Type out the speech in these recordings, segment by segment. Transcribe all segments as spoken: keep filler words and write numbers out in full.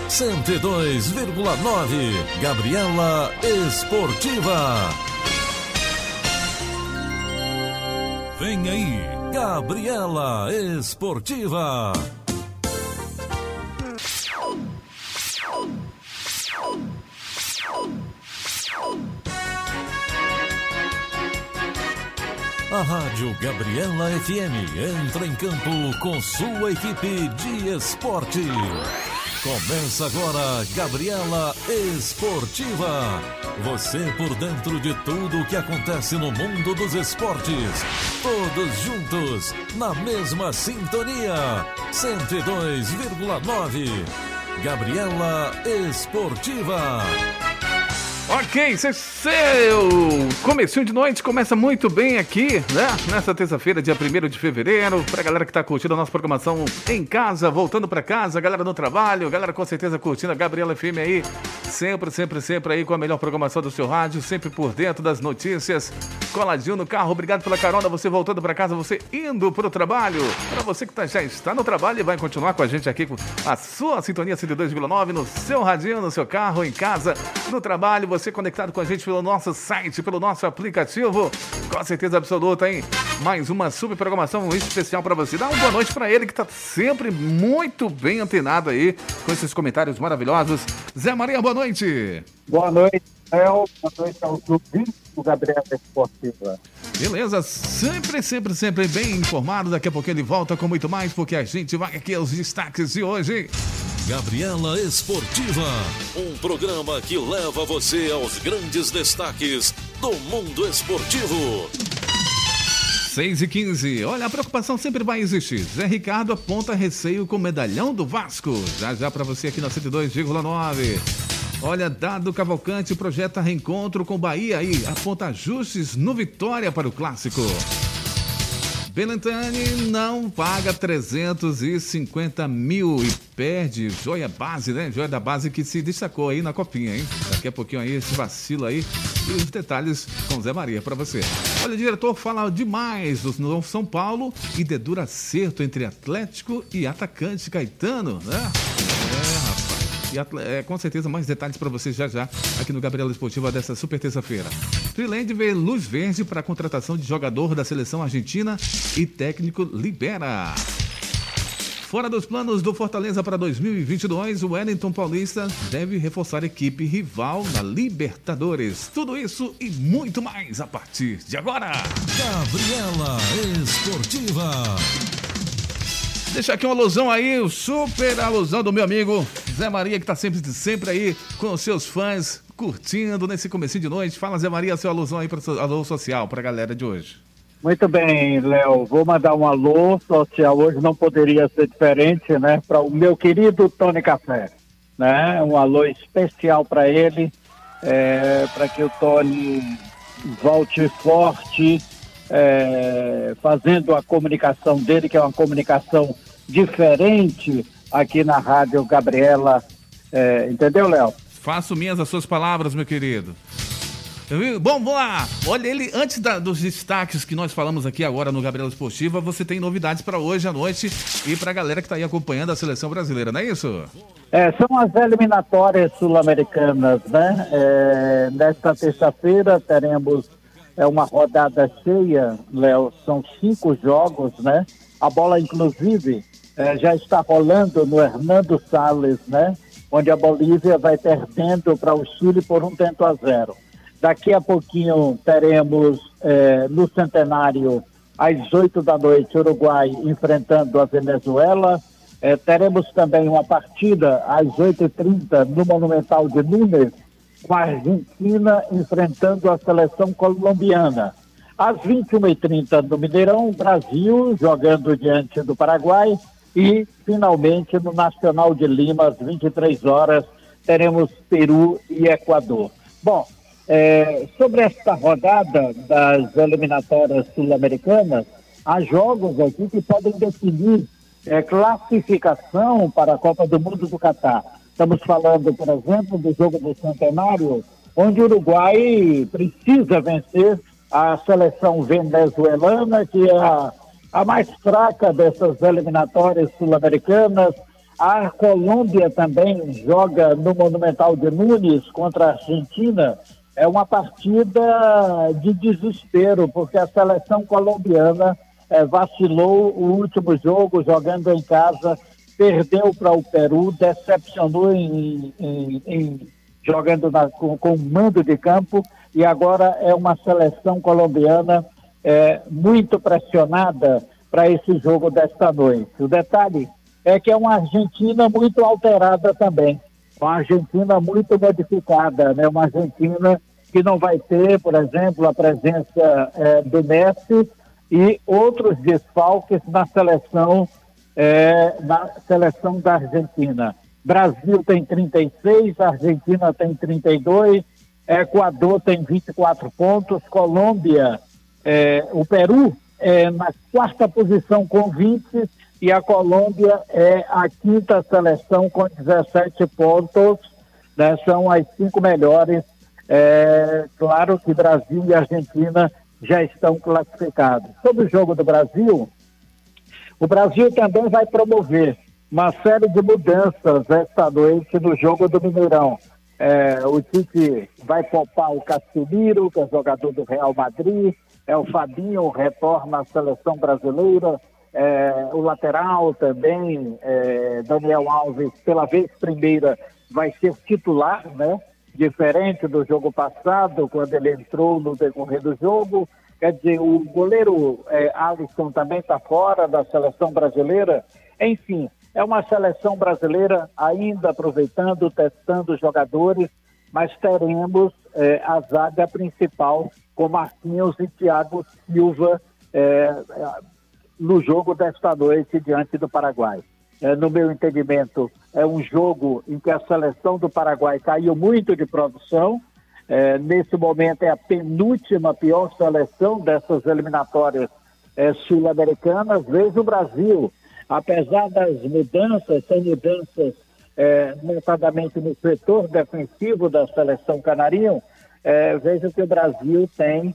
cento e dois vírgula nove. Gabriela Esportiva. Vem aí, Gabriela Esportiva. A Rádio Gabriela F M entra em campo com sua equipe de esporte. Começa agora Gabriela Esportiva. Você por dentro de tudo o que acontece no mundo dos esportes. Todos juntos, na mesma sintonia. cento e dois vírgula nove. Gabriela Esportiva. Ok, seu comecinho de noite começa muito bem aqui, né? Nessa terça-feira, dia primeiro de fevereiro. Pra galera que tá curtindo a nossa programação em casa, voltando pra casa, galera no trabalho, galera com certeza curtindo a Gabriela F M aí. Sempre, sempre, sempre aí com a melhor programação do seu rádio, sempre por dentro das notícias. Coladinho no carro, obrigado pela carona, você voltando pra casa, você indo pro trabalho. Pra você que tá, já está no trabalho e vai continuar com a gente aqui com a sua sintonia cento e dois vírgula nove no seu radinho, no seu carro, em casa, no trabalho. Você conectado com a gente pelo nosso site, pelo nosso aplicativo, com certeza absoluta, hein? Mais uma super programação especial para você. Dá uma boa noite para ele que tá sempre muito bem antenado aí, com esses comentários maravilhosos. Zé Maria, boa noite. Boa noite, Léo. Boa noite ao ouvintes do Gabriela Esportiva. Beleza, sempre, sempre, sempre bem informado. Daqui a pouco ele volta com muito mais, porque a gente vai aqui aos destaques de hoje. Gabriela Esportiva, um programa que leva você aos grandes destaques do mundo esportivo. seis e quinze, olha, a preocupação sempre vai existir. Zé Ricardo aponta receio com o medalhão do Vasco. Já já para você aqui na cento e dois vírgula nove. Olha, Dado Cavalcante projeta reencontro com Bahia aí, aponta ajustes no Vitória para o Clássico. Belintani não paga trezentos e cinquenta mil e perde joia base, né? Joia da base que se destacou aí na copinha, hein? Daqui a pouquinho aí esse vacilo aí e os detalhes com Zé Maria pra você. Olha, o diretor fala demais do São Paulo e dedura acerto entre Atlético e atacante Caetano, né? É, rapaz. E é, com certeza mais detalhes para vocês já já aqui no Gabriela Esportiva dessa super terça-feira. Triland vê luz verde para a contratação de jogador da seleção argentina e técnico libera. Fora dos planos do Fortaleza para dois mil e vinte e dois, o Wellington Paulista deve reforçar a equipe rival na Libertadores. Tudo isso e muito mais a partir de agora. Gabriela Esportiva. Deixa aqui uma alusão aí, o super alusão do meu amigo Zé Maria, que tá sempre, sempre aí com os seus fãs, curtindo nesse comecinho de noite. Fala, Zé Maria, seu alusão aí para o alô social para a galera de hoje. Muito bem, Léo. Vou mandar um alô social. Hoje não poderia ser diferente, né? Para o meu querido Tony Café, né? Um alô especial para ele, é, para que o Tony volte forte, é, fazendo a comunicação dele, que é uma comunicação diferente aqui na Rádio Gabriela. É, entendeu, Léo? Faço minhas as suas palavras, meu querido. Bom, vamos lá. Olha, ele, antes da, dos destaques que nós falamos aqui agora no Gabriela Esportiva, você tem novidades para hoje à noite e para a galera que está aí acompanhando a seleção brasileira, não é isso? É, são as eliminatórias sul-americanas, né? É, nesta terça-feira teremos é, uma rodada cheia, Léo, são cinco jogos, né? A bola, inclusive, é, já está rolando no Hernando Salles, né? Onde a Bolívia vai perdendo para o Chile por um tento a zero. Daqui a pouquinho teremos eh, no Centenário, às oito da noite, Uruguai enfrentando a Venezuela. Eh, teremos também uma partida às oito e trinta no Monumental de Nunes, com a Argentina enfrentando a seleção colombiana. Às vinte e uma e trinta no Mineirão, Brasil jogando diante do Paraguai. E, finalmente, no Nacional de Lima, às vinte e três horas, teremos Peru e Equador. Bom, É, sobre esta rodada das eliminatórias sul-americanas, há jogos aqui que podem definir é, classificação para a Copa do Mundo do Catar. Estamos falando, por exemplo, do jogo do Centenário, onde o Uruguai precisa vencer a seleção venezuelana, que é a, a mais fraca dessas eliminatórias sul-americanas. A Colômbia também joga no Monumental de Nunes contra a Argentina. É uma partida de desespero, porque a seleção colombiana é, vacilou o último jogo jogando em casa, perdeu para o Peru, decepcionou em, em, em, jogando na, com, com mando de campo, e agora é uma seleção colombiana é, muito pressionada para esse jogo desta noite. O detalhe é que é uma Argentina muito alterada também, uma Argentina muito modificada, né? Uma Argentina que não vai ter, por exemplo, a presença é, do Messi e outros desfalques na seleção, é, na seleção da Argentina. Brasil tem trinta e seis, Argentina tem trinta e dois, Equador tem vinte e quatro pontos, Colômbia, é, o Peru é na quarta posição com vinte, e a Colômbia é a quinta seleção com dezessete pontos, né? São as cinco melhores. É, claro que Brasil e Argentina já estão classificados. Sobre o jogo do Brasil, o Brasil também vai promover uma série de mudanças esta noite no jogo do Mineirão. É, o Tite vai poupar o Casemiro, que é jogador do Real Madrid, é o Fabinho, retorna à seleção brasileira, é, o lateral também, é, Daniel Alves, pela vez primeira, vai ser titular, né? Diferente do jogo passado, quando ele entrou no decorrer do jogo. Quer dizer, o goleiro é, Alisson também está fora da seleção brasileira. Enfim, é uma seleção brasileira ainda aproveitando, testando os jogadores, mas teremos é, a zaga principal com Marquinhos e Thiago Silva é, no jogo desta noite diante do Paraguai. É, no meu entendimento, é um jogo em que a seleção do Paraguai caiu muito de produção. É, nesse momento é a penúltima pior seleção dessas eliminatórias é, sul-americanas. Veja o Brasil, apesar das mudanças, são mudanças é, notadamente no setor defensivo da seleção canarinho, é, veja que o Brasil tem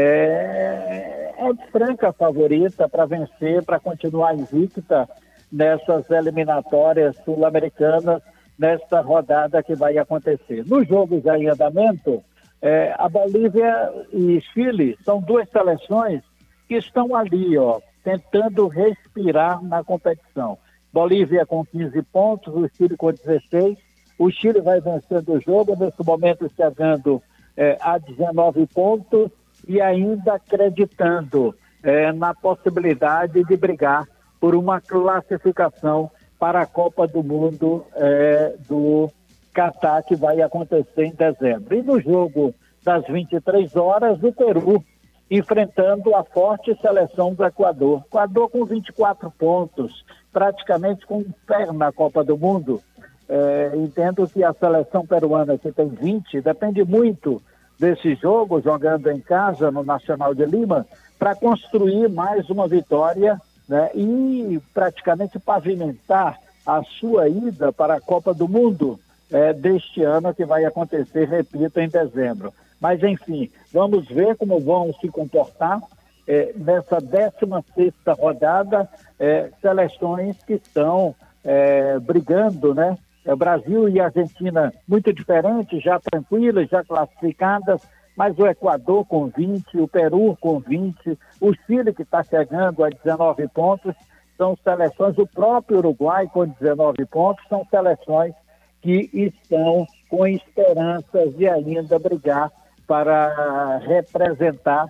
é, é franca favorita para vencer, para continuar invicta nessas eliminatórias sul-americanas, nesta rodada que vai acontecer. Nos jogos em andamento, é, a Bolívia e Chile são duas seleções que estão ali, ó, tentando respirar na competição. Bolívia com quinze pontos, o Chile com dezesseis. O Chile vai vencendo o jogo, nesse momento chegando é, a dezenove pontos e ainda acreditando é, na possibilidade de brigar por uma classificação para a Copa do Mundo é, do Catar, que vai acontecer em dezembro. E no jogo das vinte e três horas, o Peru enfrentando a forte seleção do Equador. Equador com vinte e quatro pontos, praticamente com um pé na Copa do Mundo. É, entendo que a seleção peruana, que tem vinte, depende muito desse jogo, jogando em casa no Nacional de Lima, para construir mais uma vitória, né, e praticamente pavimentar a sua ida para a Copa do Mundo é, deste ano, que vai acontecer, repito, em dezembro. Mas, enfim, vamos ver como vão se comportar é, nessa décima sexta rodada, é, seleções que estão é, brigando, né? É, Brasil e Argentina muito diferentes, já tranquilas, já classificadas, mas o Equador com vinte, o Peru com vinte, o Chile que está chegando a dezenove pontos, são seleções, o próprio Uruguai com dezenove pontos, são seleções que estão com esperanças de ainda brigar para representar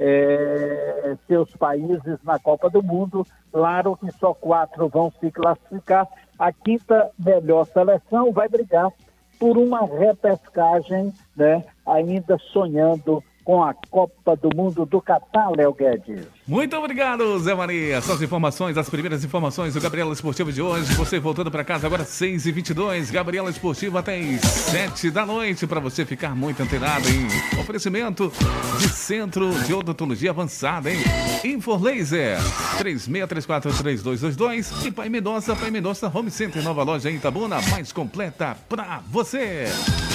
é, seus países na Copa do Mundo. Claro que só quatro vão se classificar. A quinta melhor seleção vai brigar por uma repescagem, né, ainda sonhando com a Copa do Mundo do Catar, Léo Guedes. Muito obrigado, Zé Maria. Essas informações, as primeiras informações do Gabriela Esportiva de hoje. Você voltando para casa agora, seis e vinte e dois. Gabriela Esportiva até às sete da noite, para você ficar muito antenado em oferecimento de Centro de Odontologia Avançada, hein? Inforlaser, três seis três quatro, três dois dois dois. E Pai Mendonça, Pai Mendonça Home Center, nova loja em Itabuna, mais completa para você.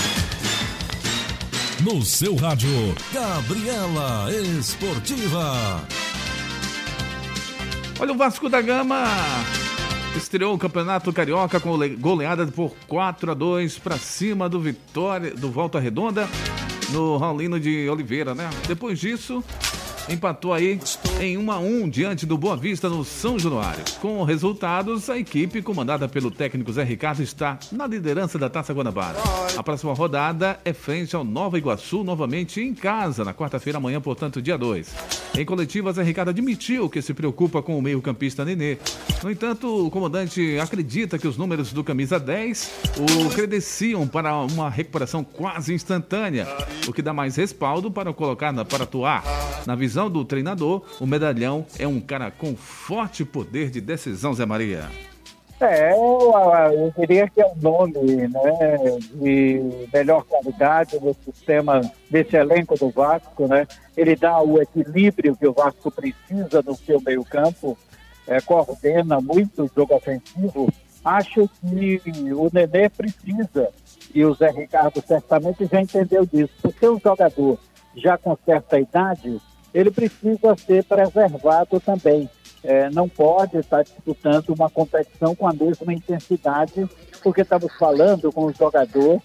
No seu rádio, Gabriela Esportiva. Olha, o Vasco da Gama estreou o Campeonato Carioca com goleada por quatro a dois para cima do Vitória, do Volta Redonda, no Raulino de Oliveira, né? Depois disso, empatou aí em um a um diante do Boa Vista no São Januário. Com resultados, a equipe comandada pelo técnico Zé Ricardo está na liderança da Taça Guanabara. A próxima rodada é frente ao Nova Iguaçu, novamente em casa, na quarta-feira amanhã, portanto, dia dois. Em coletiva, Zé Ricardo admitiu que se preocupa com o meio-campista Nenê. No entanto, o comandante acredita que os números do camisa dez o credenciam para uma recuperação quase instantânea, o que dá mais respaldo para colocar na, para atuar. Na visão do treinador, o medalhão é um cara com forte poder de decisão, Zé Maria. É, eu, eu diria que é um nome, né, de melhor qualidade no sistema desse elenco do Vasco, né? Ele dá o equilíbrio que o Vasco precisa no seu meio-campo, é, coordena muito o jogo ofensivo. Acho que o Nenê precisa, e o Zé Ricardo certamente já entendeu disso, porque o jogador já com certa idade, ele precisa ser preservado também. É, não pode estar disputando uma competição com a mesma intensidade, porque estamos falando com um jogador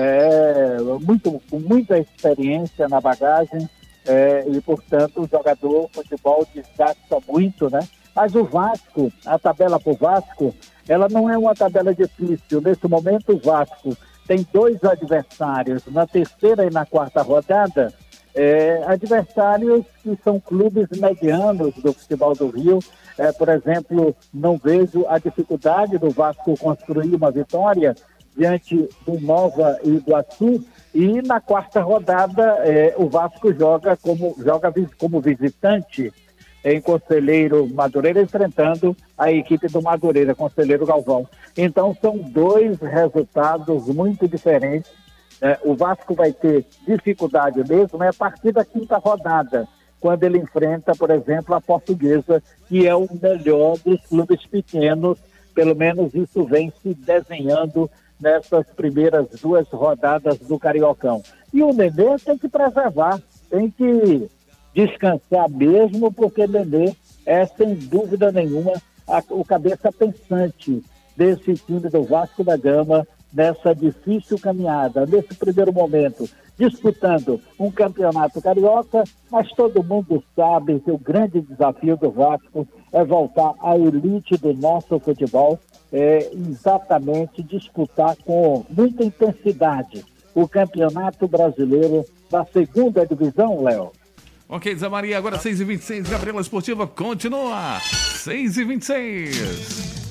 é, muito, com muita experiência na bagagem, é, e, portanto, o jogador de futebol desgasta muito, né? Mas o Vasco, a tabela para o Vasco, ela não é uma tabela difícil. Nesse momento, o Vasco tem dois adversários na terceira e na quarta rodada, É, adversários que são clubes medianos do futebol do Rio. É, por exemplo, não vejo a dificuldade do Vasco construir uma vitória diante do Nova Iguaçu, e na quarta rodada é, o Vasco joga como, joga como visitante em Conselheiro Madureira, enfrentando a equipe do Madureira, Conselheiro Galvão. Então são dois resultados muito diferentes. É, o Vasco vai ter dificuldade mesmo, né, a partir da quinta rodada, quando ele enfrenta, por exemplo, a Portuguesa, que é o melhor dos clubes pequenos. Pelo menos isso vem se desenhando nessas primeiras duas rodadas do Cariocão. E o Nenê tem que preservar, tem que descansar mesmo, porque Nenê é, sem dúvida nenhuma, a, o cabeça pensante desse time do Vasco da Gama, nessa difícil caminhada, nesse primeiro momento, disputando um campeonato carioca, mas todo mundo sabe que o grande desafio do Vasco é voltar à elite do nosso futebol, é exatamente disputar com muita intensidade o Campeonato Brasileiro da segunda divisão, Léo. Ok, Zé Maria, agora seis e vinte e seis, Gabriela Esportiva continua, seis e vinte e seis.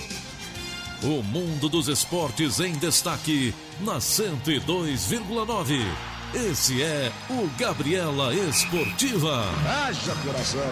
O mundo dos esportes em destaque na cento e dois vírgula nove. Esse é o Gabriela Esportiva. Haja coração.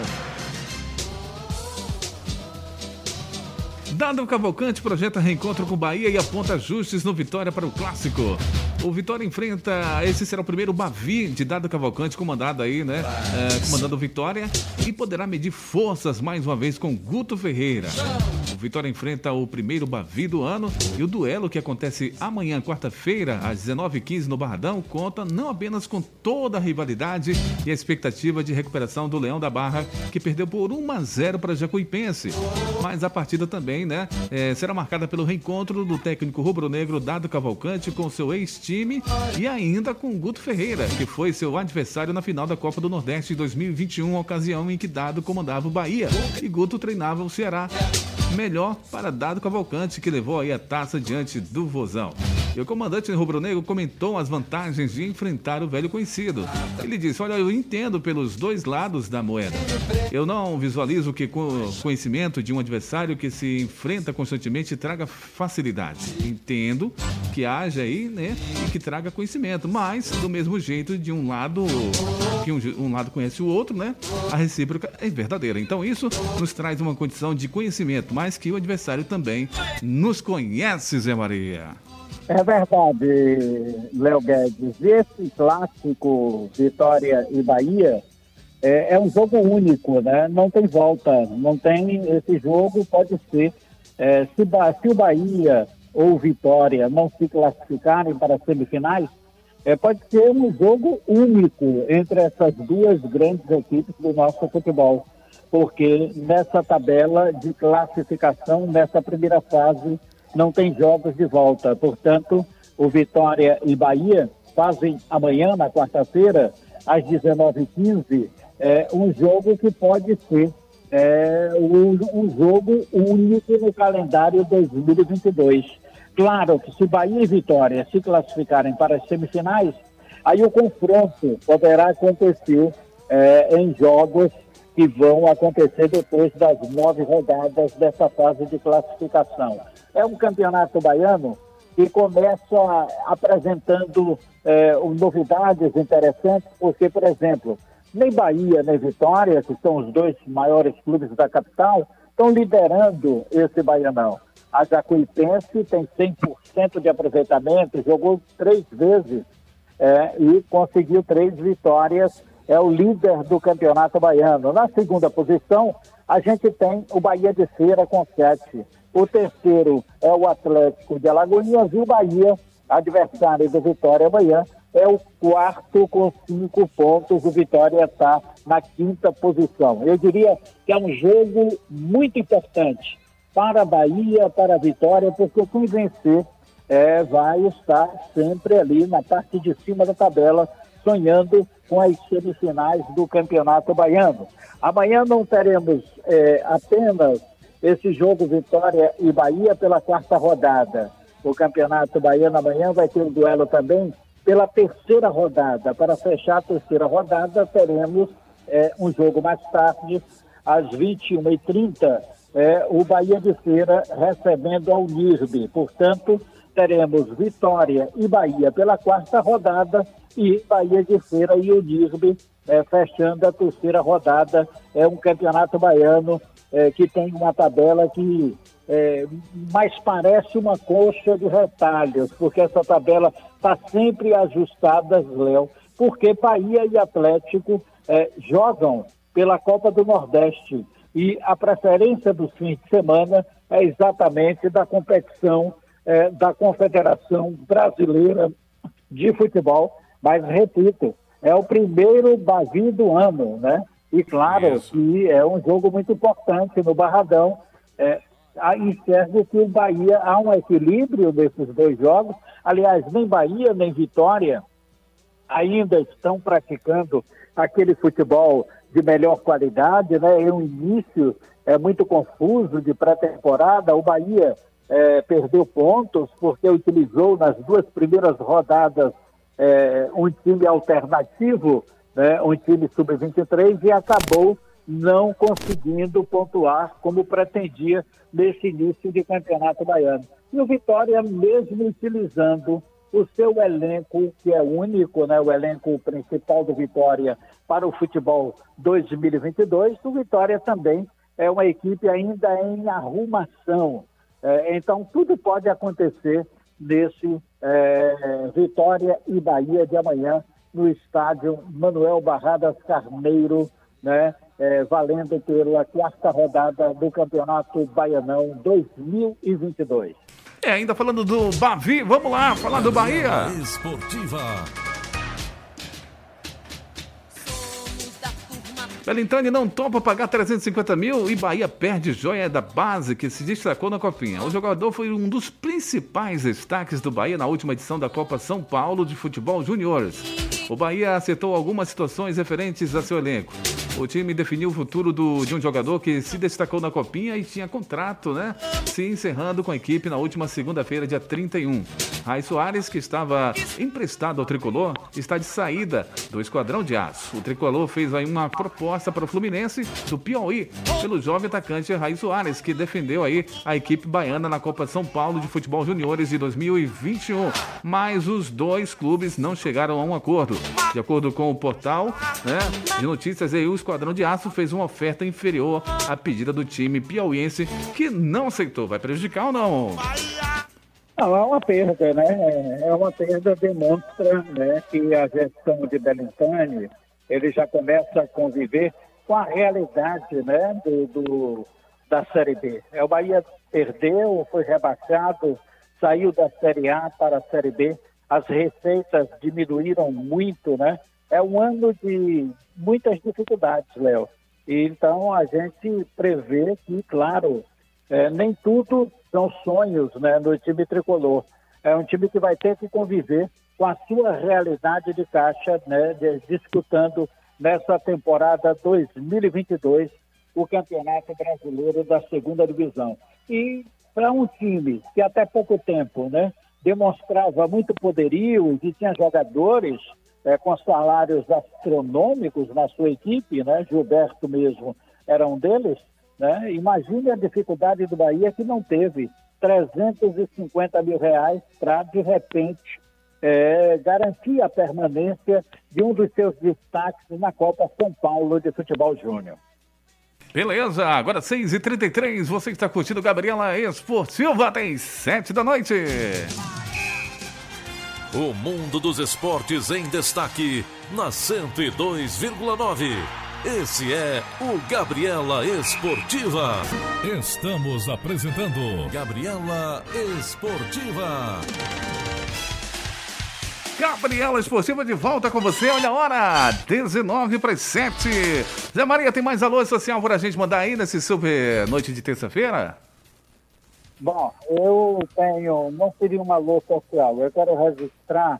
Dado Cavalcante projeta reencontro com Bahia e aponta ajustes no Vitória para o Clássico. O Vitória enfrenta, esse será o primeiro Bavi de Dado Cavalcante, comandado aí, né? É, comandando o Vitória, e poderá medir forças mais uma vez com Guto Ferreira. O Vitória enfrenta o primeiro Bavi do ano, e o duelo que acontece amanhã, quarta-feira, às dezenove e quinze no Barradão, conta não apenas com toda a rivalidade e a expectativa de recuperação do Leão da Barra, que perdeu por um a zero para Jacuipense, mas a partida também, né, é, será marcada pelo reencontro do técnico rubro-negro Dado Cavalcante com seu ex-time e ainda com Guto Ferreira, que foi seu adversário na final da Copa do Nordeste de dois mil e vinte e um, ocasião em que Dado comandava o Bahia e Guto treinava o Ceará. Melhor para Dado Cavalcante, que levou aí a taça diante do Vozão. E o comandante rubro-negro comentou as vantagens de enfrentar o velho conhecido. Ele disse: olha, eu entendo pelos dois lados da moeda. Eu não visualizo que o conhecimento de um adversário que se enfrenta constantemente traga facilidade. Entendo que haja aí, né, e que traga conhecimento, mas do mesmo jeito, de um lado, que um, um lado conhece o outro, né, a recíproca é verdadeira. Então isso nos traz uma condição de conhecimento, mas que o adversário também nos conhece, Zé Maria. É verdade, Léo Guedes. Esse clássico Vitória e Bahia é, é um jogo único, né? Não tem volta, não tem. Esse jogo pode ser, é, se, se o Bahia ou Vitória não se classificarem para as semifinais, é, pode ser um jogo único entre essas duas grandes equipes do nosso futebol. porque nessa tabela de classificação, nessa primeira fase, não tem jogos de volta. Portanto, o Vitória e Bahia fazem amanhã, na quarta-feira, às dezenove e quinze, é, um jogo que pode ser é, um, um jogo único no calendário dois mil e vinte e dois. Claro que se Bahia e Vitória se classificarem para as semifinais, aí o confronto poderá acontecer é, em jogos que vão acontecer depois das nove rodadas dessa fase de classificação. É um campeonato baiano que começa apresentando é, novidades interessantes, porque, por exemplo, nem Bahia nem Vitória, que são os dois maiores clubes da capital, estão liderando esse baianão. A Jacuipense tem cem por cento de aproveitamento, jogou três vezes é, e conseguiu três vitórias, é o líder do campeonato baiano. Na segunda posição, a gente tem o Bahia de Feira com sete. O terceiro é o Atlético de Alagoinhas e o Bahia, adversário do Vitória amanhã, é o quarto com cinco pontos. O Vitória está na quinta posição. Eu diria que é um jogo muito importante para a Bahia, para a Vitória, porque quem vencer é, vai estar sempre ali na parte de cima da tabela, sonhando com as semifinais do Campeonato Baiano. Amanhã não teremos é, apenas esse jogo Vitória e Bahia pela quarta rodada. O Campeonato Baiano amanhã vai ter um duelo também pela terceira rodada. Para fechar a terceira rodada, teremos é, um jogo mais tarde, às vinte e uma e trinta, é, o Bahia de Feira recebendo ao Unirbe. Portanto, teremos Vitória e Bahia pela quarta rodada e Bahia de Feira e Unirbe é, fechando a terceira rodada. É um campeonato baiano é, que tem uma tabela que é, mais parece uma coxa de retalhos, porque essa tabela está sempre ajustada, Léo, porque Bahia e Atlético é, jogam pela Copa do Nordeste e a preferência dos fins de semana é exatamente da competição é, da Confederação Brasileira de Futebol, mas repito, é o primeiro Bavi do ano, né? E claro Isso. que é um jogo muito importante no Barradão. É, enxergo que o Bahia há um equilíbrio desses dois jogos. Aliás, nem Bahia nem Vitória ainda estão praticando aquele futebol de melhor qualidade, né? É um início é muito confuso de pré-temporada. O Bahia é, perdeu pontos porque utilizou nas duas primeiras rodadas é, um time alternativo, né? Um time sub vinte e três, e acabou não conseguindo pontuar como pretendia nesse início de campeonato baiano. E o Vitória, mesmo utilizando o seu elenco, que é único, né, o elenco principal do Vitória para o futebol dois mil e vinte e dois, o Vitória também é uma equipe ainda em arrumação. É, então, tudo pode acontecer nesse é, Vitória e Bahia de amanhã no estádio Manuel Barradas Carneiro, né, é, valendo pela quarta rodada do Campeonato Baianão dois mil e vinte e dois. É, ainda falando do Bavi, vamos lá, falar do Bahia. Esportiva. Belintani não topa pagar trezentos e cinquenta mil e Bahia perde joia da base que se destacou na Copinha. O jogador foi um dos principais destaques do Bahia na última edição da Copa São Paulo de Futebol Juniores. O Bahia acertou algumas situações referentes a seu elenco. O time definiu o futuro do, de um jogador que se destacou na Copinha e tinha contrato, né? Se encerrando com a equipe na última segunda-feira, dia trinta e um. Rai Soares, que estava emprestado ao Tricolor, está de saída do Esquadrão de Aço. O Tricolor fez aí uma proposta para o Fluminense do Piauí, pelo jovem atacante Rai Soares, que defendeu aí a equipe baiana na Copa São Paulo de Futebol Juniores de dois mil e vinte e um. Mas os dois clubes não chegaram a um acordo. De acordo com o portal, né, de notícias aí, o Esquadrão de Aço fez uma oferta inferior à pedida do time piauiense, que não aceitou. Vai prejudicar ou não? Não, é uma perda, né? É uma perda, demonstra, né, que a gestão de Belintani, ele já começa a conviver com a realidade, né, do, do, da Série B. É, o Bahia perdeu, foi rebaixado, saiu da Série A para a Série B, as receitas diminuíram muito, né? É um ano de muitas dificuldades, Léo. Então, a gente prevê que, claro, é, nem tudo são sonhos, né, no time tricolor. É um time que vai ter que conviver com a sua realidade de caixa, né, de, disputando nessa temporada dois mil e vinte e dois o Campeonato Brasileiro da Segunda Divisão. E para um time que até pouco tempo, né, demonstrava muito poderio e tinha jogadores é, com salários astronômicos na sua equipe, né, Gilberto mesmo era um deles, né, imagine a dificuldade do Bahia que não teve trezentos e cinquenta mil reais para, de repente, é, garantir a permanência de um dos seus destaques na Copa São Paulo de Futebol Júnior. Beleza, agora seis e trinta e três, você que está curtindo Gabriela Esportiva, até sete da noite. O mundo dos esportes em destaque na cento e dois vírgula nove. Esse é o Gabriela Esportiva. Estamos apresentando Gabriela Esportiva. Gabriela Esportiva de volta com você. Olha a hora, dezenove para as sete. Zé Maria, tem mais alô social para a gente mandar aí nesse super noite de terça-feira? Bom, eu tenho, não seria uma alô social, eu quero registrar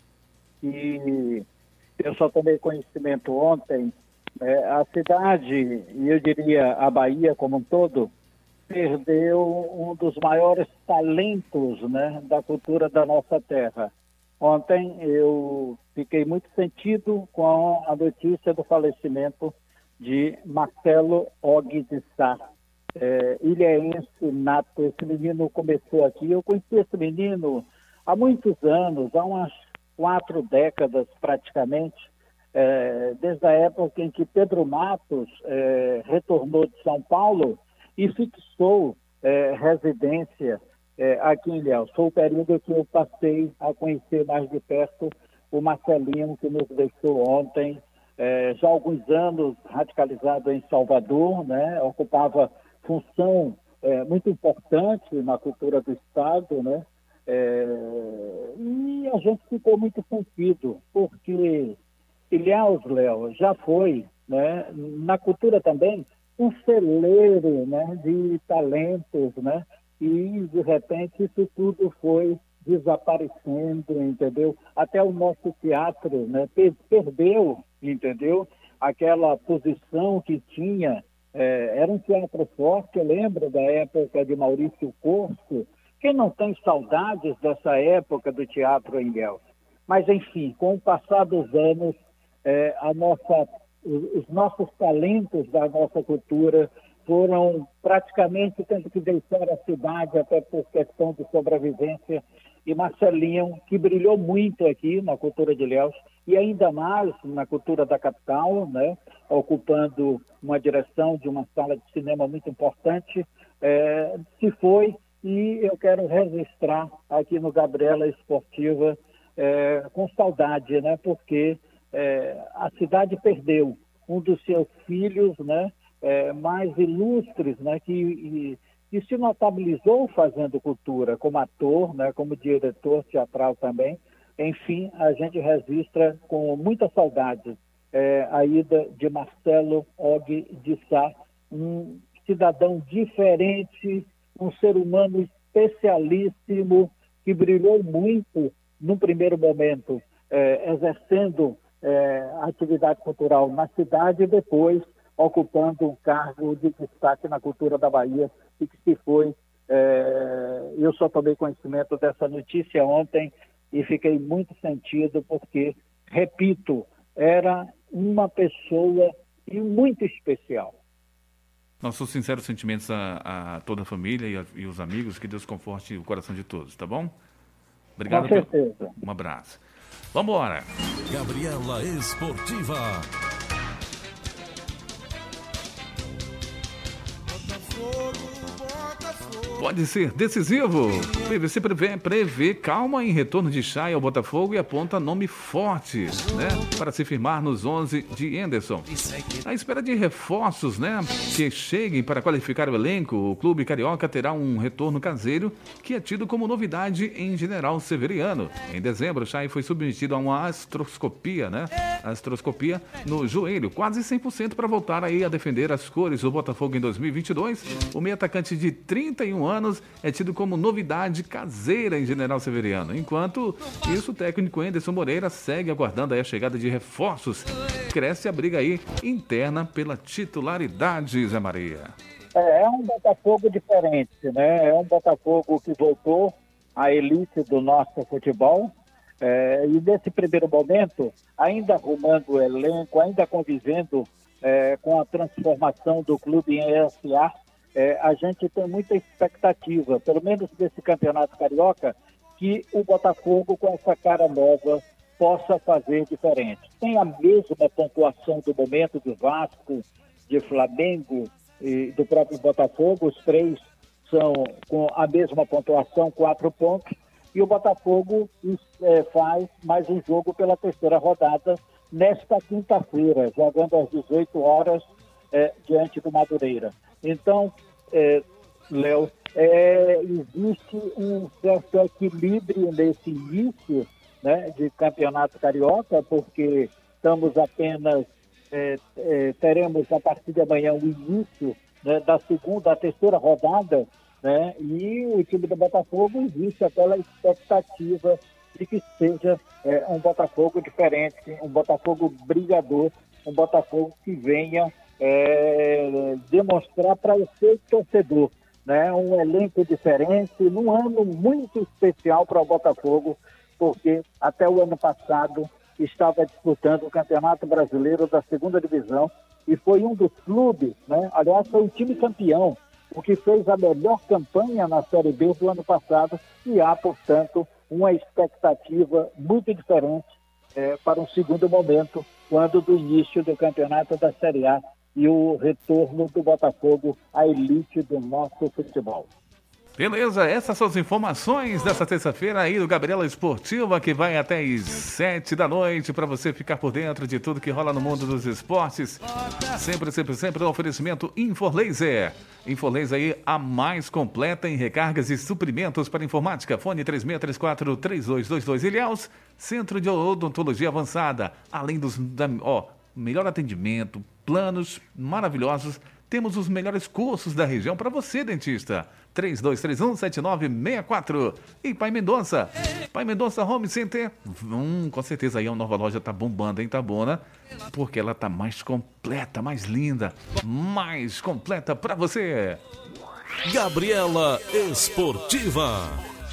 que eu só tomei conhecimento ontem, é, a cidade, e eu diria a Bahia como um todo, perdeu um dos maiores talentos, né, da cultura da nossa terra. Ontem eu fiquei muito sentido com a notícia do falecimento de Marcelo Og de Sá, é, ilhéense nato. Esse menino começou aqui, eu conheci esse menino há muitos anos, há umas quatro décadas praticamente, é, desde a época em que Pedro Matos é, retornou de São Paulo e fixou é, residência É, aqui em Ilhéus. Foi o período que eu passei a conhecer mais de perto o Marcelinho, que nos deixou ontem, é, já há alguns anos radicalizado em Salvador, né? Ocupava função é, muito importante na cultura do Estado, né? É, e a gente ficou muito sentido, porque Ilhéus, Léo, já foi, né, na cultura também, um celeiro, né, de talentos, né? E, de repente, isso tudo foi desaparecendo, entendeu? Até o nosso teatro, né, perdeu, entendeu? Aquela posição que tinha, é, era um teatro forte, eu lembro da época de Maurício Corso. Quem não tem saudades dessa época do teatro em Ilhéus? Mas, enfim, com o passar dos anos, é, a nossa, os nossos talentos da nossa cultura foram praticamente tendo que deixar a cidade até por questão de sobrevivência. E Marcelinho, que brilhou muito aqui na cultura de Ilhéus e ainda mais na cultura da capital, né, ocupando uma direção de uma sala de cinema muito importante, é, se foi, e eu quero registrar aqui no Gabriela Esportiva é, com saudade, né, porque é, a cidade perdeu um dos seus filhos, né, É, mais ilustres, né, que, que se notabilizou fazendo cultura, como ator, né, como diretor teatral também. Enfim, a gente registra com muita saudade é, a ida de Marcelo Og de Sá, um cidadão diferente, um ser humano especialíssimo, que brilhou muito no primeiro momento, é, exercendo é, atividade cultural na cidade e depois ocupando um cargo de destaque na cultura da Bahia e que se foi. É, eu só tomei conhecimento dessa notícia ontem e fiquei muito sentido porque, repito, era uma pessoa muito especial. Nossos sinceros sentimentos a, a toda a família e, a, e os amigos, que Deus conforte o coração de todos, tá bom? Obrigado. Com certeza. Pelo... Um abraço. Vamos embora. Gabriela Esportiva. pode ser decisivo. O P V C prevê, prevê calma em retorno de Chay ao Botafogo e aponta nome forte, né, para se firmar nos onze de Henderson. À espera de reforços, né, que cheguem para qualificar o elenco, o clube carioca terá um retorno caseiro que é tido como novidade em General Severiano. Em dezembro, Chay foi submetido a uma astroscopia, né, astroscopia no joelho, quase cem por cento para voltar aí a defender as cores do Botafogo em dois mil e vinte e dois. O meio atacante de trinta e um anos é tido como novidade caseira em General Severiano. Enquanto isso, o técnico Henderson Moreira segue aguardando aí a chegada de reforços. Cresce a briga aí interna pela titularidade, Zé Maria. É, é um Botafogo diferente, né? É um Botafogo que voltou à elite do nosso futebol. É, e nesse primeiro momento, ainda arrumando o elenco, ainda convivendo é, com a transformação do clube em S A, é, a gente tem muita expectativa, pelo menos desse campeonato carioca, que o Botafogo, com essa cara nova, possa fazer diferente. Tem a mesma pontuação do momento do Vasco, de Flamengo e do próprio Botafogo, os três são com a mesma pontuação, quatro pontos, e o Botafogo é, faz mais um jogo pela terceira rodada nesta quinta-feira, jogando às dezoito horas é, diante do Madureira. Então, é, Léo, é, existe um certo equilíbrio nesse início, né, de campeonato carioca, porque estamos apenas, é, é, teremos a partir de amanhã o início, né, da segunda, a terceira rodada, né, e o time do Botafogo existe aquela expectativa de que seja é, um Botafogo diferente, um Botafogo brigador, um Botafogo que venha é, demonstrar para o seu torcedor, né, um elenco diferente, num ano muito especial para o Botafogo, porque até o ano passado estava disputando o Campeonato Brasileiro da segunda divisão e foi um dos clubes, né, aliás, foi o time campeão, o que fez a melhor campanha na Série B do ano passado, e há, portanto, uma expectativa muito diferente é, para um segundo momento, quando do início do campeonato da Série A e o retorno do Botafogo à elite do nosso futebol. Beleza, essas são as informações dessa terça-feira aí do Gabriela Esportiva, que vai até às sete da noite, para você ficar por dentro de tudo que rola no mundo dos esportes. Sempre, sempre, sempre um oferecimento Inforlaser. Inforlaser aí, a mais completa em recargas e suprimentos para informática. Fone três seis três quatro, três dois dois dois. Ilhéus, Centro de Odontologia Avançada. Além dos, da, ó, melhor atendimento, planos maravilhosos. Temos os melhores cursos da região para você, dentista. três dois três um, sete nove seis quatro. E Pai Mendonça. Pai Mendonça Home Center. Hum, com certeza aí a nova loja tá bombando, hein, tá boa, né? Porque ela tá mais completa, mais linda, mais completa para você. Gabriela Esportiva.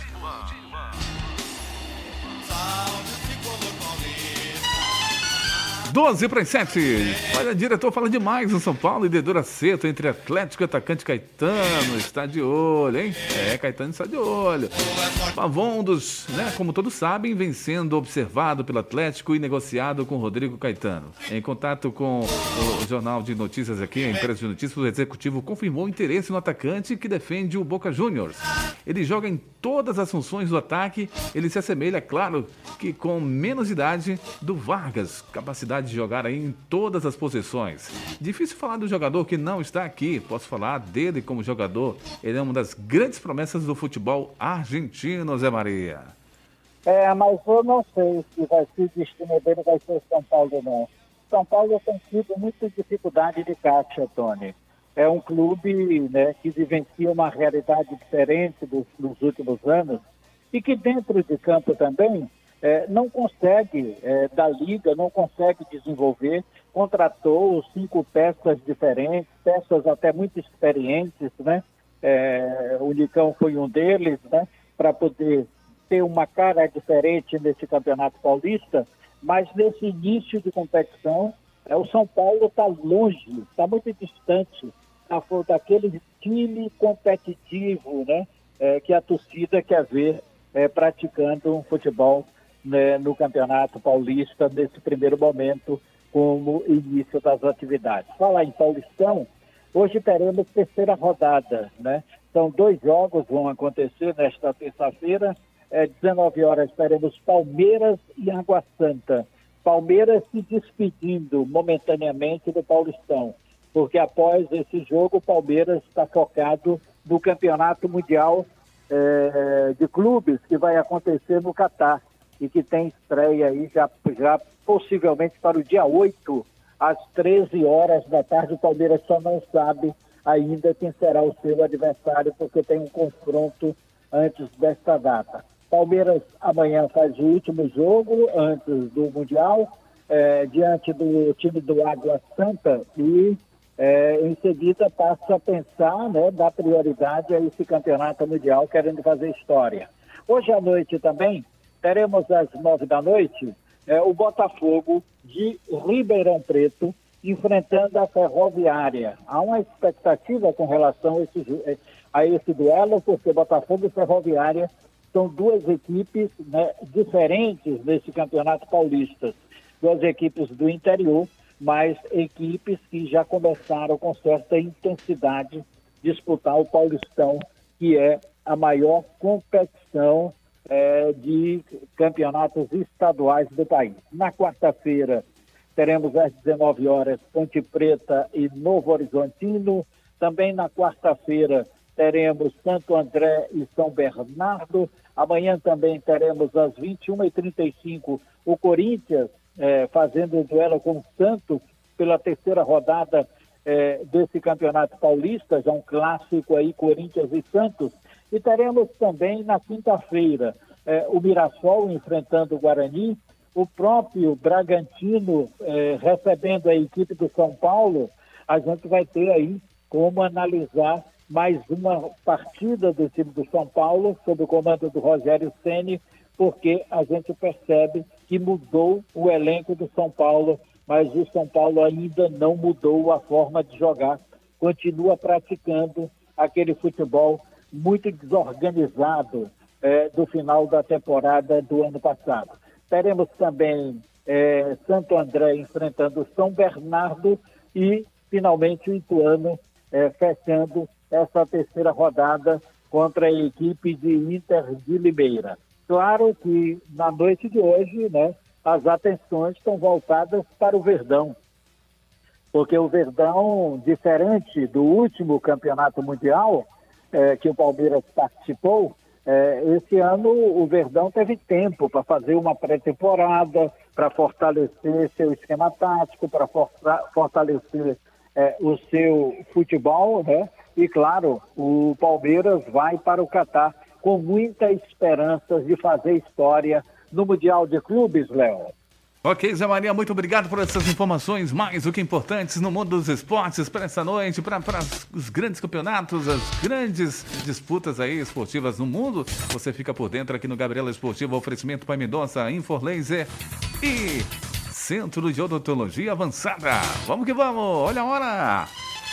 doze para as sete. Olha, diretor fala demais no São Paulo e dedura cedo entre Atlético e atacante Caetano. Está de olho, hein? É, Caetano está de olho. Pavondos, né? Como todos sabem, vem sendo observado pelo Atlético e negociado com Rodrigo Caetano. Em contato com o Jornal de Notícias aqui, a empresa de notícias, o executivo confirmou interesse no atacante que defende o Boca Juniors. Ele joga em todas as funções do ataque. Ele se assemelha, claro, que com menos idade do Vargas. Capacidade de jogar aí em todas as posições. Difícil falar do jogador que não está aqui. Posso falar dele como jogador. Ele é uma das grandes promessas do futebol argentino, Zé Maria. É, mas eu não sei se vai ser o destino dele, vai ser o São Paulo, não. São Paulo tem tido muita dificuldade de caixa, Tony. É um clube, né, que vivencia uma realidade diferente dos, dos últimos anos e que dentro de campo também É, não consegue, é, da liga, não consegue desenvolver, contratou cinco peças diferentes, peças até muito experientes, né? É, o Nicão foi um deles, né? Para poder ter uma cara diferente nesse Campeonato Paulista, mas nesse início de competição, é, o São Paulo está longe, está muito distante tá, daquele time competitivo, né? É, que a torcida quer ver é, praticando um futebol, né, no Campeonato Paulista, nesse primeiro momento, como início das atividades. Falar em Paulistão, hoje teremos terceira rodada, né? São dois jogos que vão acontecer nesta terça-feira. É, dezenove horas teremos Palmeiras e Água Santa. Palmeiras se despedindo momentaneamente do Paulistão, porque após esse jogo o Palmeiras está focado no Campeonato Mundial é, de Clubes que vai acontecer no Catar e que tem estreia aí já, já possivelmente para o dia oito, às treze horas da tarde. O Palmeiras só não sabe ainda quem será o seu adversário, porque tem um confronto antes desta data. Palmeiras amanhã faz o último jogo antes do Mundial, é, diante do time do Água Santa, e é, em seguida passa a pensar, né, dar prioridade a esse campeonato mundial, querendo fazer história. Hoje à noite também teremos às nove da noite é, o Botafogo de Ribeirão Preto enfrentando a Ferroviária. Há uma expectativa com relação a esse, a esse duelo, porque Botafogo e Ferroviária são duas equipes, né, diferentes nesse campeonato paulista. Duas equipes do interior, mas equipes que já começaram com certa intensidade disputar o Paulistão, que é a maior competição é, de campeonatos estaduais do país. Na quarta-feira, teremos às dezenove horas Ponte Preta e Novo Horizontino. Também na quarta-feira teremos Santo André e São Bernardo. Amanhã também teremos às vinte e uma e trinta e cinco o Corinthians eh, fazendo o duelo com o Santos pela terceira rodada eh, desse Campeonato Paulista, já um clássico aí, Corinthians e Santos. E teremos também na quinta-feira eh, o Mirassol enfrentando o Guarani, o próprio Bragantino eh, recebendo a equipe do São Paulo. A gente vai ter aí como analisar mais uma partida do time do São Paulo, sob o comando do Rogério Ceni, porque a gente percebe que mudou o elenco do São Paulo, mas o São Paulo ainda não mudou a forma de jogar, continua praticando aquele futebol muito desorganizado eh, do final da temporada do ano passado. Teremos também eh, Santo André enfrentando São Bernardo e, finalmente, o Ituano eh, fechando essa terceira rodada contra a equipe de Inter de Limeira. Claro que na noite de hoje, né, as atenções estão voltadas para o Verdão, porque o Verdão, diferente do último campeonato mundial eh, que o Palmeiras participou, eh, esse ano o Verdão teve tempo para fazer uma pré-temporada, para fortalecer seu esquema tático, para fortalecer eh, o seu futebol, né? E, claro, o Palmeiras vai para o Catar com muita esperança de fazer história no Mundial de Clubes, Léo. Ok, Zé Maria, muito obrigado por essas informações mais do que importantes no mundo dos esportes para essa noite, para os grandes campeonatos, as grandes disputas aí esportivas no mundo. Você fica por dentro aqui no Gabriela Esportiva, oferecimento Pai Mendonça, Inforlaser e Centro de Odontologia Avançada. Vamos que vamos, olha a hora!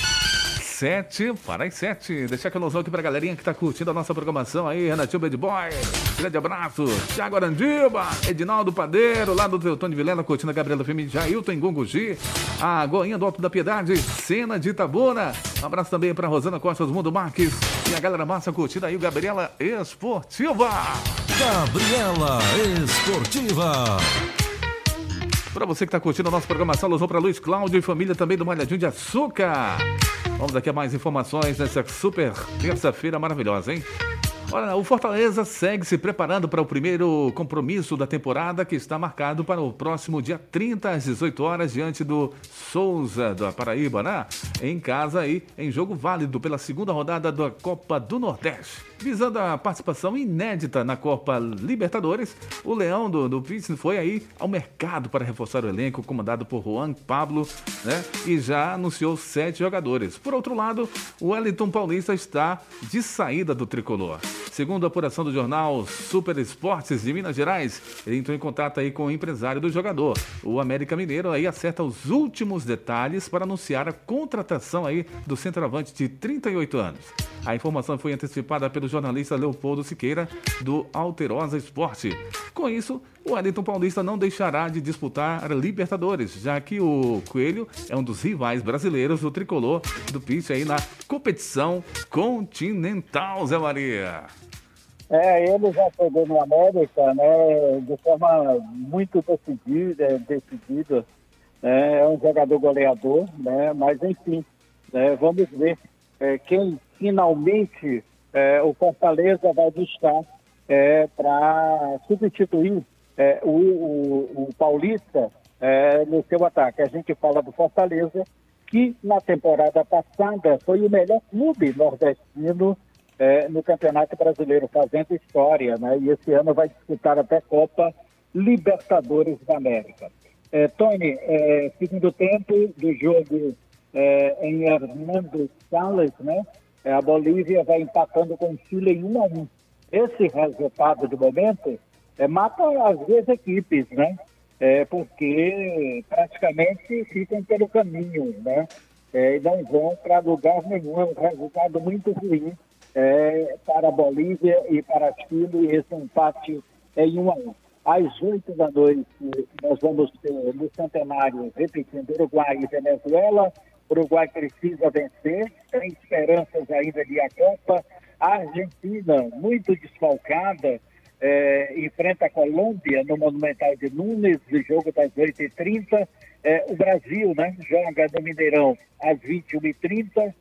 Sete para as sete. Deixar aquele alusão aqui pra galerinha que tá curtindo a nossa programação aí. Renatinho Bad Boy, grande abraço. Thiago Arandiba, Edinaldo Padeiro, lá do Teutônio Vilela, curtindo a Gabriela Femi, Jailton em Gongogi, a Goinha do Alto da Piedade, Cena de Itabuna. Um abraço também pra Rosana Costa do Mundo Marques e a galera massa curtindo aí o Gabriela Esportiva. Gabriela Esportiva. Pra você que tá curtindo a nossa programação, alusão pra Luiz Cláudio e família também do Malhadinho de Açúcar. Vamos aqui a mais informações nessa super terça-feira maravilhosa, hein? Olha, o Fortaleza segue se preparando para o primeiro compromisso da temporada, que está marcado para o próximo dia trinta, às dezoito horas, diante do Souza da Paraíba, né? Em casa aí, em jogo válido pela segunda rodada da Copa do Nordeste. Visando a participação inédita na Copa Libertadores, o Leão do, do Vice foi aí ao mercado para reforçar o elenco, comandado por Juan Pablo, né? E já anunciou sete jogadores. Por outro lado, o Wellington Paulista está de saída do tricolor. Segundo a apuração do jornal Super Esportes de Minas Gerais, ele entrou em contato aí com o empresário do jogador. O América Mineiro aí acerta os últimos detalhes para anunciar a contratação aí do centroavante de trinta e oito anos. A informação foi antecipada pelo jornalista Leopoldo Siqueira, do Alterosa Esporte. Com isso, o Wellington Paulista não deixará de disputar a Libertadores, já que o Coelho é um dos rivais brasileiros do tricolor do Pitch aí na competição continental, Zé Maria. É, ele já chegou no América, né, de forma muito decidida, decidida. É um jogador goleador, né, mas enfim, né, vamos ver é, quem finalmente é, o Fortaleza vai buscar é, para substituir é, o, o, o Paulista é, no seu ataque. A gente fala do Fortaleza, que na temporada passada foi o melhor clube nordestino É, no Campeonato Brasileiro, fazendo história, né? E esse ano vai disputar até Copa Libertadores da América. É, Tony, é, segundo tempo do jogo é, em Hernando Salles, né? É, a Bolívia vai empatando com o Chile em um a um. Esse resultado de momento é, mata as duas equipes, né? É, porque praticamente ficam pelo caminho, né? É, e não vão para lugar nenhum. É um resultado muito ruim É, para a Bolívia e para Chile, esse empate é em um a um. Às oito da noite, nós vamos ter no Centenário, repetindo, Uruguai e Venezuela. O Uruguai precisa vencer, tem esperanças ainda de a Copa. A Argentina, muito desfalcada, é, enfrenta a Colômbia no Monumental de Nunes, no jogo das oito e trinta. É, o Brasil, né, joga no Mineirão às vinte e uma e trinta.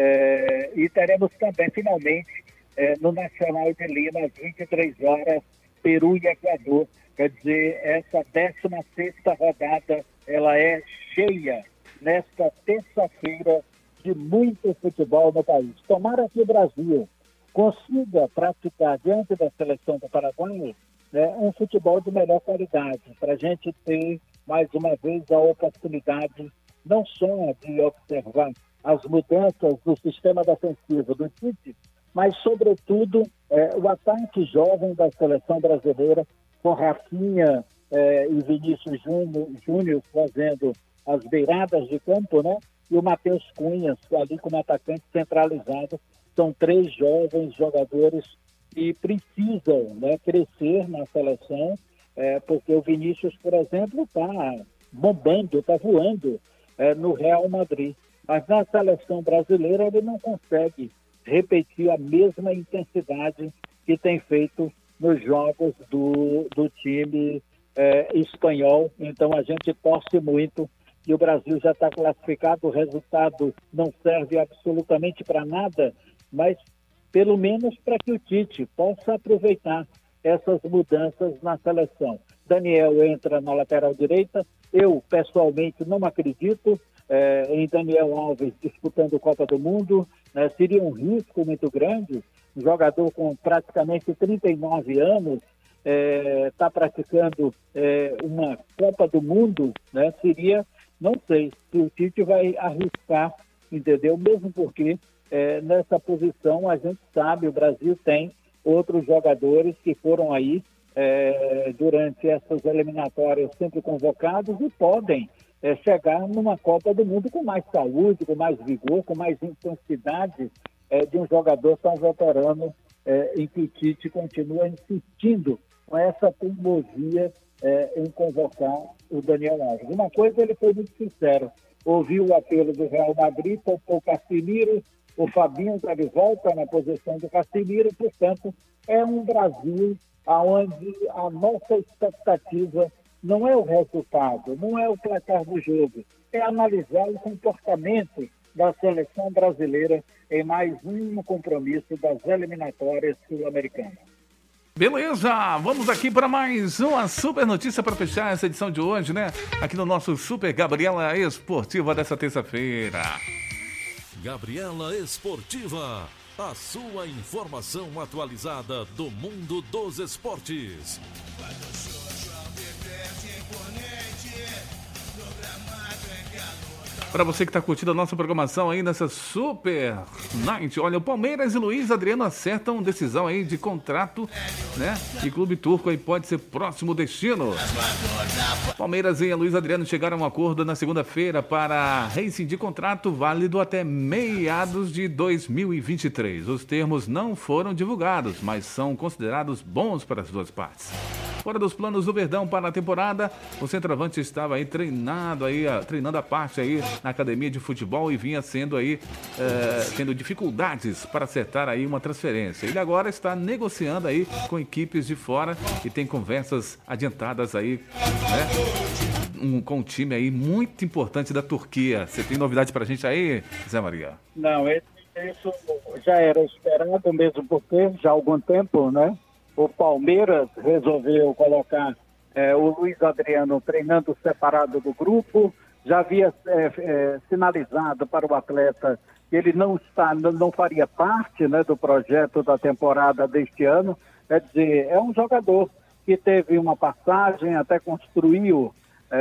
É, e teremos também, finalmente, é, no Nacional de Lima, às vinte e três horas, Peru e Equador. Quer dizer, essa décima sexta rodada, ela é cheia nesta terça-feira de muito futebol no país. Tomara que o Brasil consiga praticar, diante da seleção do Paraguai, né, um futebol de melhor qualidade, para a gente ter, mais uma vez, a oportunidade não só de observar as mudanças do sistema defensivo do Tite, mas, sobretudo, é, o ataque jovem da seleção brasileira, com Rafinha é, e Vinícius Júnior fazendo as beiradas de campo, né? E o Matheus Cunha, ali como atacante centralizado. São três jovens jogadores que precisam, né, crescer na seleção, é, porque o Vinícius, por exemplo, está bombando, está voando é, no Real Madrid. Mas na seleção brasileira ele não consegue repetir a mesma intensidade que tem feito nos jogos do, do time é, espanhol. Então a gente torce muito que o Brasil já está classificado, o resultado não serve absolutamente para nada, mas pelo menos para que o Tite possa aproveitar essas mudanças na seleção. Daniel entra na lateral direita, eu pessoalmente não acredito É, em Daniel Alves disputando Copa do Mundo, né? Seria um risco muito grande. Um jogador com praticamente trinta e nove anos está é, praticando é, uma Copa do Mundo, né? Seria, não sei, se o Tite vai arriscar, entendeu? Mesmo porque é, nessa posição a gente sabe, o Brasil tem outros jogadores que foram aí é, durante essas eliminatórias sempre convocados e podem É chegar numa Copa do Mundo com mais saúde, com mais vigor, com mais intensidade é, de um jogador tão veterano é, em que Tite continua insistindo com essa teimosia é, em convocar o Daniel Alves. Uma coisa, ele foi muito sincero, ouviu o apelo do Real Madrid, poupou o Casemiro, o Fabinho está de volta na posição do Casemiro, portanto, é um Brasil onde a nossa expectativa não é o resultado, não é o placar do jogo, é analisar o comportamento da seleção brasileira em mais um compromisso das eliminatórias sul-americanas. Beleza, vamos aqui para mais uma super notícia para fechar essa edição de hoje, né? Aqui no nosso Super Gabriela Esportiva dessa terça-feira. Gabriela Esportiva, a sua informação atualizada do mundo dos esportes. Imponente, no gramado em que a luta Para você que está curtindo a nossa programação aí nessa Super Night, olha, o Palmeiras e Luiz Adriano acertam decisão aí de contrato, né? E Clube Turco aí pode ser próximo destino. Palmeiras e Luiz Adriano chegaram a um acordo na segunda-feira para rescindir contrato válido até meados de dois mil e vinte e três. Os termos não foram divulgados, mas são considerados bons para as duas partes. Fora dos planos do Verdão para a temporada, o centroavante estava aí treinado aí, treinando a parte aí na academia de futebol e vinha sendo aí, é, tendo dificuldades para acertar aí uma transferência. Ele agora está negociando aí com equipes de fora e tem conversas adiantadas aí, né? Um, com um time aí muito importante da Turquia. Você tem novidade pra gente aí, Zé Maria? Não, isso já era esperado mesmo porque já há algum tempo, né? O Palmeiras resolveu colocar é, o Luiz Adriano treinando separado do grupo. Já havia é, é, sinalizado para o atleta que ele não, está, não faria parte, né, do projeto da temporada deste ano. Quer dizer, é um jogador que teve uma passagem, até construiu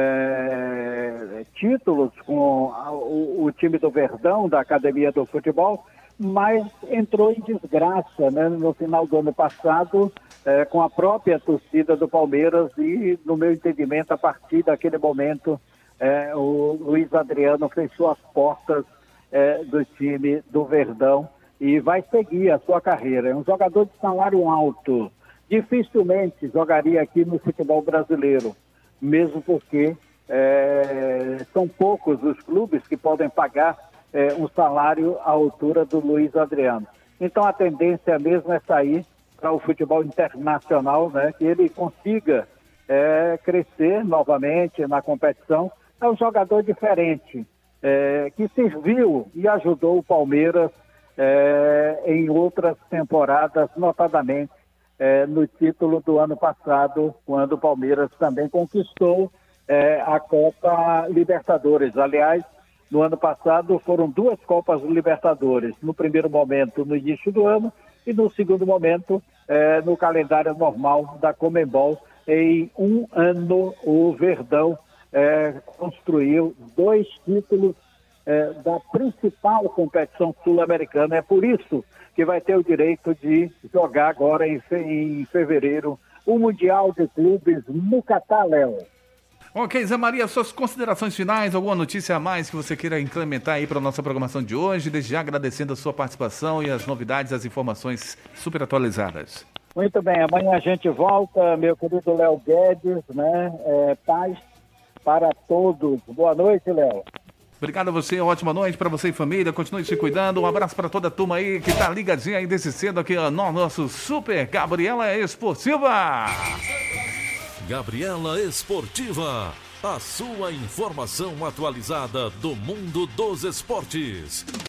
é, títulos com a, o, o time do Verdão, da Academia do Futebol, mas entrou em desgraça, né, no final do ano passado, é, com a própria torcida do Palmeiras e, no meu entendimento, a partir daquele momento, é, o Luiz Adriano fechou as portas é, do time do Verdão e vai seguir a sua carreira. É um jogador de salário alto, dificilmente jogaria aqui no futebol brasileiro, mesmo porque é, são poucos os clubes que podem pagar É, um salário à altura do Luiz Adriano. Então a tendência mesmo é sair para o futebol internacional, né? Que ele consiga é, crescer novamente na competição. É um jogador diferente, é, que serviu e ajudou o Palmeiras é, em outras temporadas, notadamente é, no título do ano passado, quando o Palmeiras também conquistou é, a Copa Libertadores. Aliás, no ano passado foram duas Copas Libertadores, no primeiro momento no início do ano e no segundo momento eh, no calendário normal da Conmebol. Em um ano o Verdão eh, construiu dois títulos eh, da principal competição sul-americana. É por isso que vai ter o direito de jogar agora em, fe- em fevereiro o Mundial de Clubes no Catar, Léo. Ok, Zé Maria, suas considerações finais, alguma notícia a mais que você queira incrementar aí para a nossa programação de hoje, desde já agradecendo a sua participação e as novidades, as informações super atualizadas. Muito bem, amanhã a gente volta, meu querido Léo Guedes, né? É, paz para todos. Boa noite, Léo. Obrigado a você, ótima noite para você e família, continue se cuidando, um abraço para toda a turma aí que tá ligadinha aí desde cedo aqui no nosso Super Gabriela Esportiva. Gabriela Esportiva, a sua informação atualizada do mundo dos esportes.